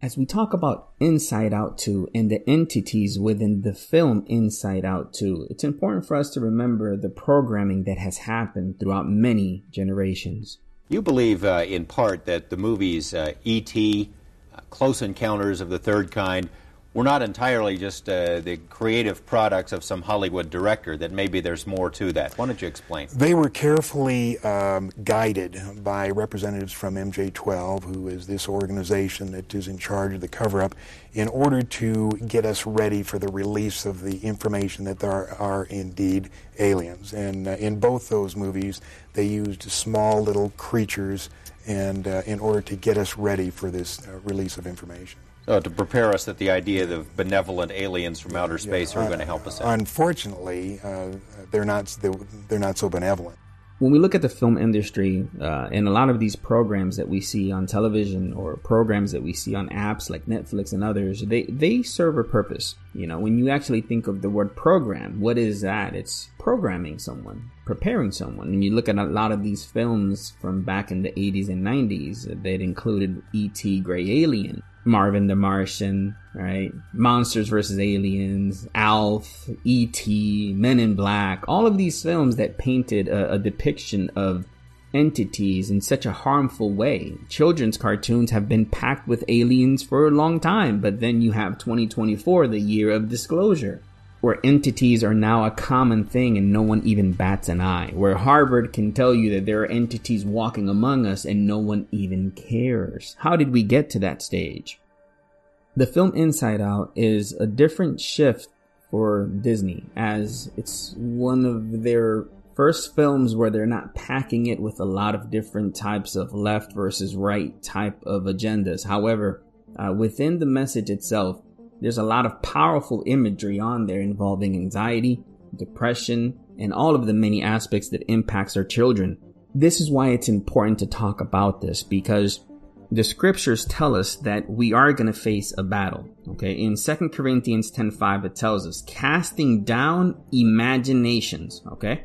As we talk about Inside Out 2 and the entities within the film Inside Out 2, it's important for us to remember the programming that has happened throughout many generations. You believe in part that the movies E.T., Close Encounters of the Third Kind, were not entirely just the creative products of some Hollywood director, that maybe there's more to that. Why don't you explain? They were carefully guided by representatives from MJ12, who is this organization that is in charge of the cover-up, in order to get us ready for the release of the information that there are indeed aliens. And in both those movies, they used small little creatures and in order to get us ready for this release of information. To prepare us that the idea of benevolent aliens from outer space are going to help us out. Unfortunately, they're not so benevolent. When we look at the film industry and a lot of these programs that we see on television or programs that we see on apps like Netflix and others, they serve a purpose. You know, when you actually think of the word program, what is that? It's programming someone, preparing someone. And you look at a lot of these films from back in the 80s and 90s that included E.T., Grey Alien, Marvin the Martian, right? Monsters vs. Aliens, Alf, E.T., Men in Black, all of these films that painted a depiction of entities in such a harmful way. Children's cartoons have been packed with aliens for a long time, but then you have 2024, the year of disclosure, where entities are now a common thing and no one even bats an eye, where Harvard can tell you that there are entities walking among us and no one even cares. How did we get to that stage? The film Inside Out is a different shift for Disney, as it's one of their first films where they're not packing it with a lot of different types of left versus right type of agendas. However, within the message itself, there's a lot of powerful imagery on there involving anxiety, depression, and all of the many aspects that impacts our children. This is why it's important to talk about this, because the scriptures tell us that we are going to face a battle. Okay, in 2 Corinthians 10:5, it tells us, casting down imaginations, okay,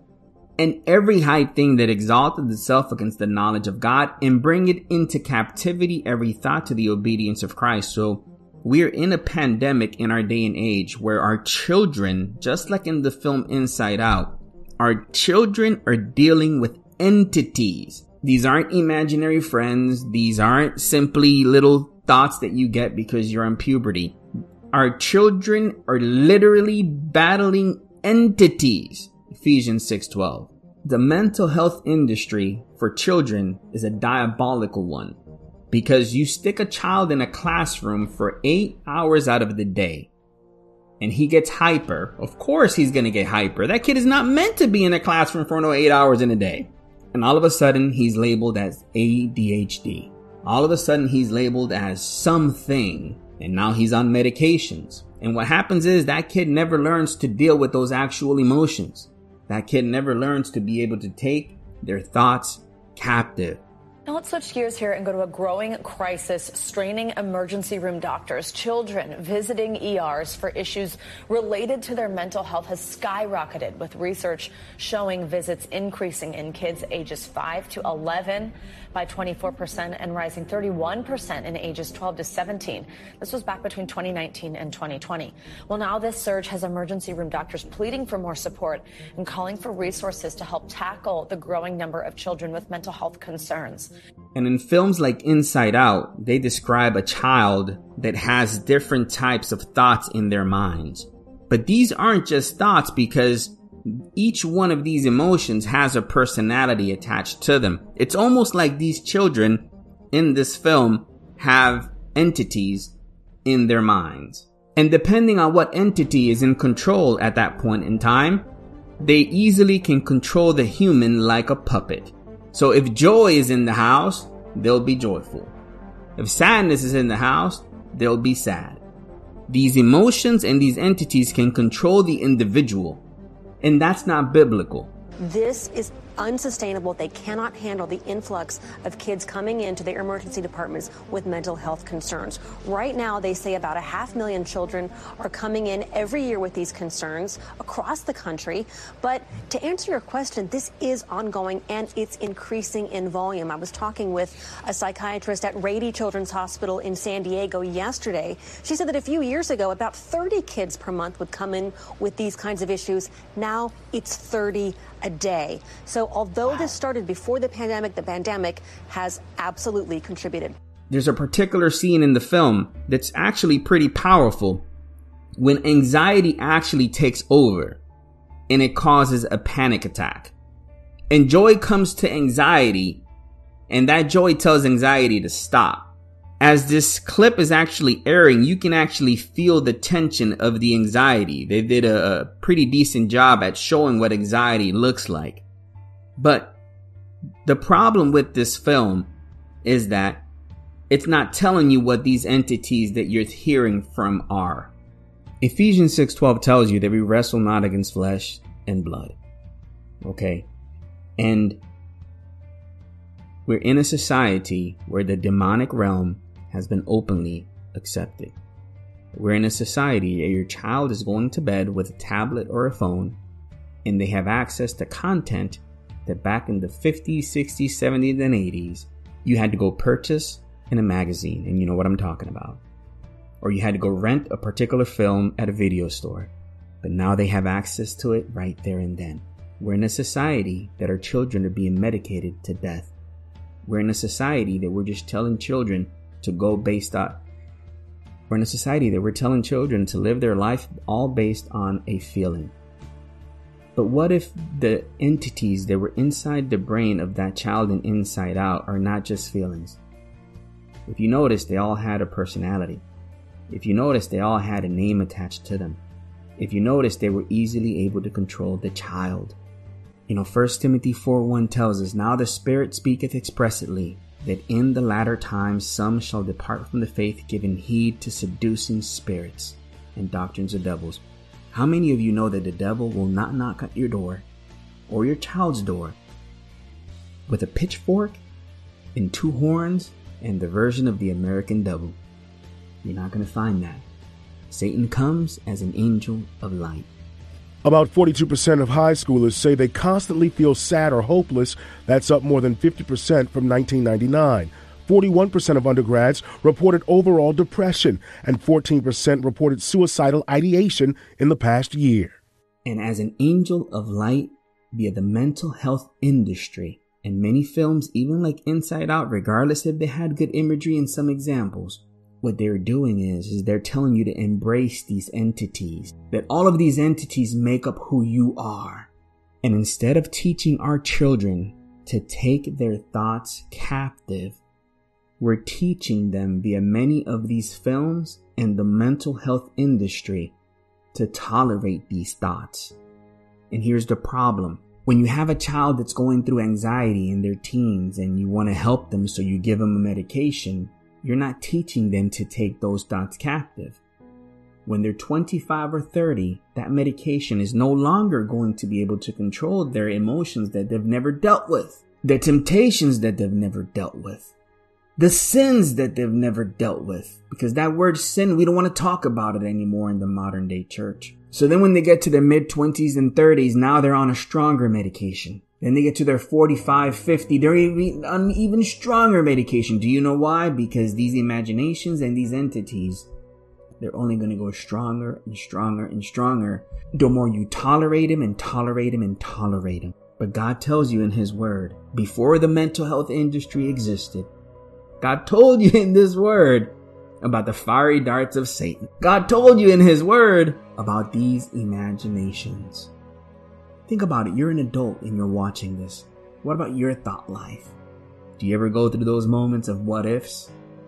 and every high thing that exalted itself against the knowledge of God, and bring it into captivity every thought to the obedience of Christ. So we're in a pandemic in our day and age where our children, just like in the film Inside Out, our children are dealing with entities. These aren't imaginary friends. These aren't simply little thoughts that you get because you're in puberty. Our children are literally battling entities. Ephesians 6:12. The mental health industry for children is a diabolical one, because you stick a child in a classroom for 8 hours out of the day and he gets hyper. Of course he's going to get hyper. That kid is not meant to be in a classroom for no 8 hours in a day. And all of a sudden he's labeled as ADHD. All of a sudden he's labeled as something, and now he's on medications. And what happens is that kid never learns to deal with those actual emotions. That kid never learns to be able to take their thoughts captive. Now let's switch gears here and go to a growing crisis straining emergency room doctors. Children visiting ERs for issues related to their mental health has skyrocketed, with research showing visits increasing in kids ages 5 to 11 by 24% and rising 31% in ages 12 to 17. This was back between 2019 and 2020. Well, now this surge has emergency room doctors pleading for more support and calling for resources to help tackle the growing number of children with mental health concerns. And in films like Inside Out, they describe a child that has different types of thoughts in their minds. But these aren't just thoughts, because each one of these emotions has a personality attached to them. It's almost like these children in this film have entities in their minds. And depending on what entity is in control at that point in time, they easily can control the human like a puppet. So if joy is in the house, they'll be joyful. If sadness is in the house, they'll be sad. These emotions and these entities can control the individual. And that's not biblical. This is unsustainable. They cannot handle the influx of kids coming into their emergency departments with mental health concerns. Right now, they say about 500,000 children are coming in every year with these concerns across the country. But to answer your question, this is ongoing and it's increasing in volume. I was talking with a psychiatrist at Rady Children's Hospital in San Diego yesterday. She said that a few years ago, about 30 kids per month would come in with these kinds of issues. Now it's 30 a day. So although this started before the pandemic has absolutely contributed. There's a particular scene in the film that's actually pretty powerful when anxiety actually takes over and it causes a panic attack. And joy comes to anxiety, and that joy tells anxiety to stop. As this clip is actually airing, you can actually feel the tension of the anxiety. They did a pretty decent job at showing what anxiety looks like. But the problem with this film is that it's not telling you what these entities that you're hearing from are. Ephesians 6:12 tells you that we wrestle not against flesh and blood. Okay? And we're in a society where the demonic realm has been openly accepted. We're in a society where your child is going to bed with a tablet or a phone, and they have access to content that back in the 50s, 60s, 70s, and 80s, you had to go purchase in a magazine, and you know what I'm talking about. Or you had to go rent a particular film at a video store. But now they have access to it right there and then. We're in a society that our children are being medicated to death. We're in a society that we're just telling children to go based on. We're in a society that we're telling children to live their life all based on a feeling. But what if the entities that were inside the brain of that child and inside out are not just feelings? If you notice, they all had a personality. If you notice, they all had a name attached to them. If you notice, they were easily able to control the child. 1 Timothy 4:1 tells us, "Now the Spirit speaketh expressly, that in the latter times some shall depart from the faith, giving heed to seducing spirits and doctrines of devils." How many of you know that the devil will not knock at your door or your child's door with a pitchfork and 2 horns and the version of the American devil? You're not going to find that. Satan comes as an angel of light. About 42% of high schoolers say they constantly feel sad or hopeless. That's up more than 50% from 1999. 41% of undergrads reported overall depression, and 14% reported suicidal ideation in the past year. And as an angel of light via the mental health industry, and many films, even like Inside Out, regardless if they had good imagery and some examples, what they're doing is they're telling you to embrace these entities, that all of these entities make up who you are. And instead of teaching our children to take their thoughts captive, we're teaching them via many of these films and the mental health industry to tolerate these thoughts. And here's the problem. When you have a child that's going through anxiety in their teens and you want to help them, so you give them a medication, you're not teaching them to take those thoughts captive. When they're 25 or 30, that medication is no longer going to be able to control their emotions that they've never dealt with, the temptations that they've never dealt with, the sins that they've never dealt with. Because that word sin, we don't want to talk about it anymore in the modern day church. So then when they get to their mid-20s and 30s, now they're on a stronger medication. Then they get to their 45, 50, they're on even stronger medication. Do you know why? Because these imaginations and these entities, they're only going to go stronger and stronger and stronger the more you tolerate them and tolerate them and tolerate them. But God tells you in His Word, before the mental health industry existed, God told you in this Word about the fiery darts of Satan. God told you in His Word about these imaginations. Think about it. You're an adult and you're watching this. What about your thought life? Do you ever go through those moments of what ifs?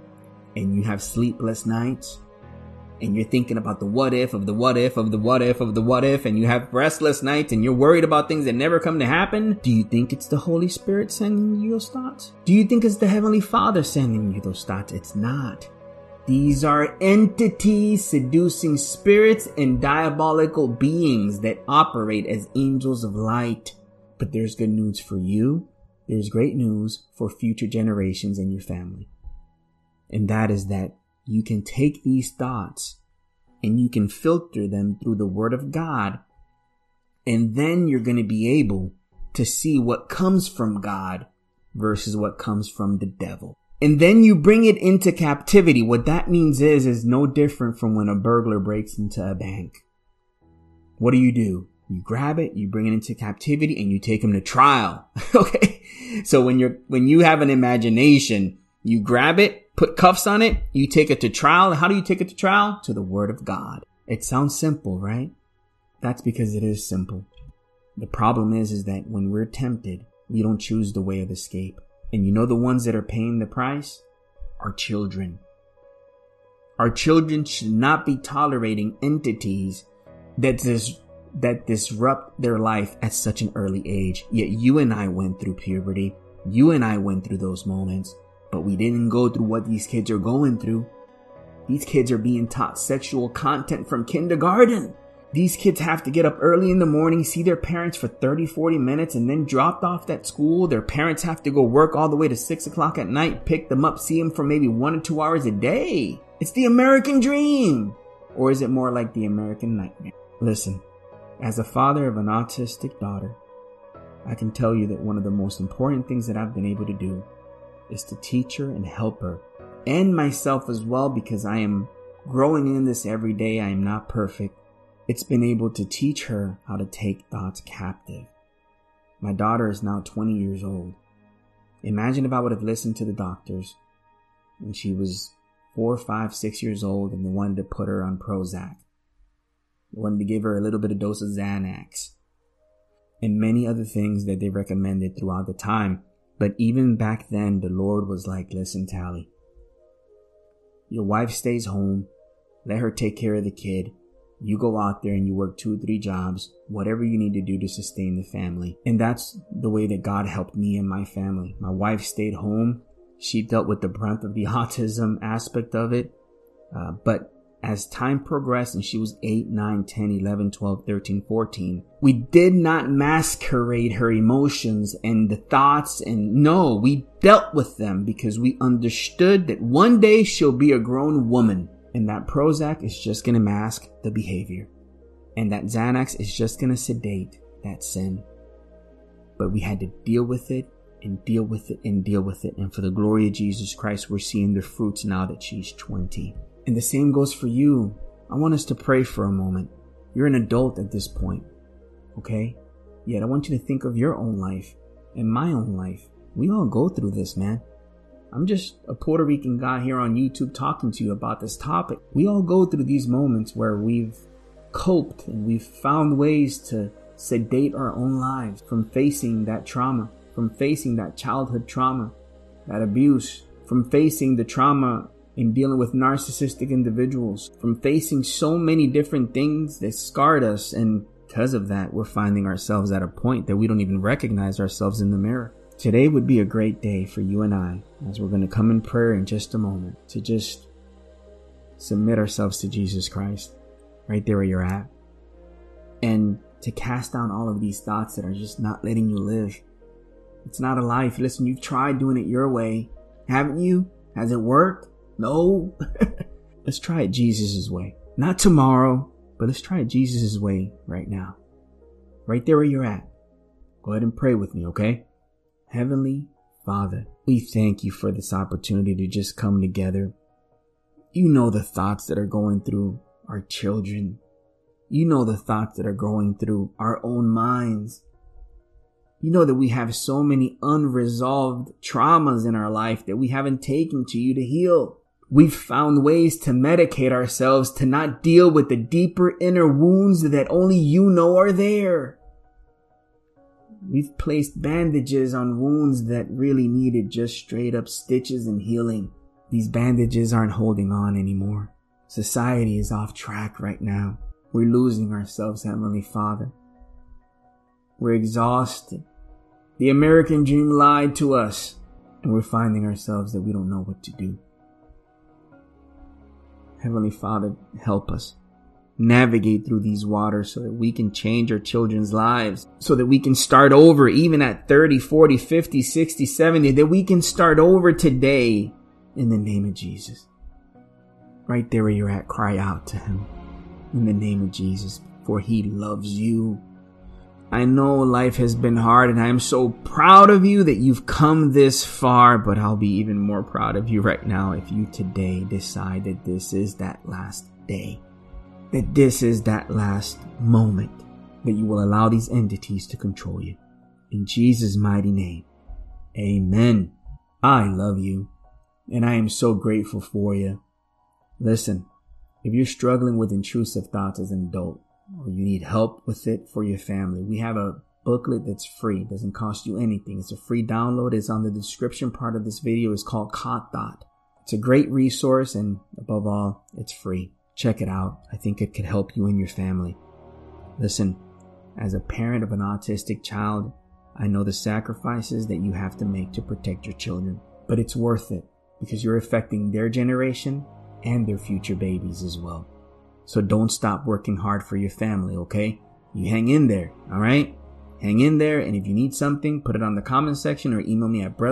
And you have sleepless nights? And you're thinking about the what if of the what if of the what if of the what if, and you have restless nights and you're worried about things that never come to happen? Do you think it's the Holy Spirit sending you those thoughts? Do you think it's the Heavenly Father sending you those thoughts? It's not. These are entities, seducing spirits, and diabolical beings that operate as angels of light. But there's good news for you. There's great news for future generations and your family. And that is that you can take these thoughts and you can filter them through the Word of God. And then you're going to be able to see what comes from God versus what comes from the devil. And then you bring it into captivity. What that means is no different from when a burglar breaks into a bank. What do? You grab it, you bring it into captivity, and you take him to trial. Okay? So when you have an imagination, you grab it, put cuffs on it, you take it to trial. How do you take it to trial? To the Word of God. It sounds simple, right? That's because it is simple. The problem is that when we're tempted, we don't choose the way of escape. And you know the ones that are paying the price? Our children. Our children should not be tolerating entities that disrupt their life at such an early age. Yet you and I went through puberty. You and I went through those moments. But we didn't go through what these kids are going through. These kids are being taught sexual content from kindergarten. These kids have to get up early in the morning, see their parents for 30, 40 minutes, and then dropped off at school. Their parents have to go work all the way to 6 o'clock at night, pick them up, see them for maybe 1 or 2 hours a day. It's the American dream. Or is it more like the American nightmare? Listen, as a father of an autistic daughter, I can tell you that one of the most important things that I've been able to do is to teach her and help her, and myself as well, because I am growing in this every day. I am not perfect. It's been able to teach her how to take thoughts captive. My daughter is now 20 years old. Imagine if I would have listened to the doctors when she was 4, 5, 6 years old and they wanted to put her on Prozac. They wanted to give her a little bit of dose of Xanax and many other things that they recommended throughout the time. But even back then, the Lord was like, listen, Tally, your wife stays home. Let her take care of the kid. You go out there and you work 2 or 3 jobs, whatever you need to do to sustain the family. And that's the way that God helped me and my family. My wife stayed home. She dealt with the brunt of the autism aspect of it. But as time progressed and she was 8, 9, 10, 11, 12, 13, 14, we did not masquerade her emotions and the thoughts. And no, we dealt with them because we understood that one day she'll be a grown woman. And that Prozac is just going to mask the behavior. And that Xanax is just going to sedate that sin. But we had to deal with it and deal with it and deal with it. And for the glory of Jesus Christ, we're seeing the fruits now that she's 20. And the same goes for you. I want us to pray for a moment. You're an adult at this point. Okay? Yet I want you to think of your own life and my own life. We all go through this, man. I'm just a Puerto Rican guy here on YouTube talking to you about this topic. We all go through these moments where we've coped and we've found ways to sedate our own lives from facing that trauma, from facing that childhood trauma, that abuse, from facing the trauma in dealing with narcissistic individuals, from facing so many different things that scarred us. And because of that, we're finding ourselves at a point that we don't even recognize ourselves in the mirror. Today would be a great day for you and I, as we're going to come in prayer in just a moment, to just submit ourselves to Jesus Christ right there where you're at, and to cast down all of these thoughts that are just not letting you live. It's not a life. Listen, you've tried doing it your way, haven't you? Has it worked? No. Let's try it Jesus' way. Not tomorrow, but let's try it Jesus' way right now. Right there where you're at. Go ahead and pray with me, okay? Heavenly Father, we thank you for this opportunity to just come together. You know the thoughts that are going through our children. You know the thoughts that are going through our own minds. You know that we have so many unresolved traumas in our life that we haven't taken to you to heal. We've found ways to medicate ourselves to not deal with the deeper inner wounds that only you know are there. We've placed bandages on wounds that really needed just straight up stitches and healing. These bandages aren't holding on anymore. Society is off track right now. We're losing ourselves, Heavenly Father. We're exhausted. The American dream lied to us, and we're finding ourselves that we don't know what to do. Heavenly Father, help us. navigate through these waters so that we can change our children's lives, so that we can start over even at 30, 40, 50, 60, 70, that we can start over today in the name of Jesus. Right there where you're at, cry out to him in the name of Jesus, for he loves you. I know life has been hard, and I am so proud of you that you've come this far, but I'll be even more proud of you right now if you today decide that this is that last day, that this is that last moment, that you will allow these entities to control you. In Jesus' mighty name, amen. I love you, and I am so grateful for you. Listen, if you're struggling with intrusive thoughts as an adult, or you need help with it for your family, we have a booklet that's free. It doesn't cost you anything. It's a free download. It's on the description part of this video. It's called Caught Thought. It's a great resource, and above all, it's free. Check it out. I think it could help you and your family. Listen, as a parent of an autistic child, I know the sacrifices that you have to make to protect your children, but it's worth it because you're affecting their generation and their future babies as well. So don't stop working hard for your family, okay? You hang in there, all right? Hang in there, and if you need something, put it on the comment section or email me at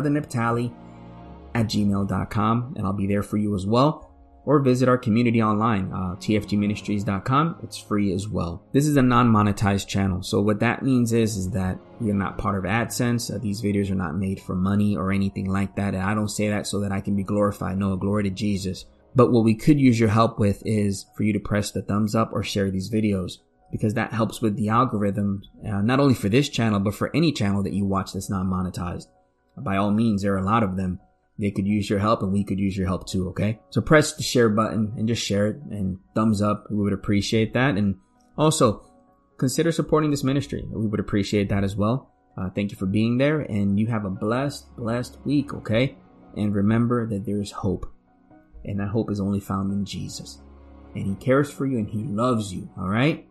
brothernaphtali@gmail.com, and I'll be there for you as well. Or visit our community online, tfgministries.com. It's free as well. This is a non-monetized channel, so what that means is that you're not part of AdSense. These videos are not made for money or anything like that, and I don't say that so that I can be glorified. No, glory to Jesus. But what we could use your help with is for you to press the thumbs up or share these videos, because that helps with the algorithm, not only for this channel, but for any channel that you watch that's not monetized. By all means, there are a lot of them. They could use your help, and we could use your help too, okay? So press the share button and just share it, and thumbs up. We would appreciate that. And also, consider supporting this ministry. We would appreciate that as well. Thank you for being there, and you have a blessed week, okay? And remember that there is hope. And that hope is only found in Jesus. And he cares for you and he loves you, all right?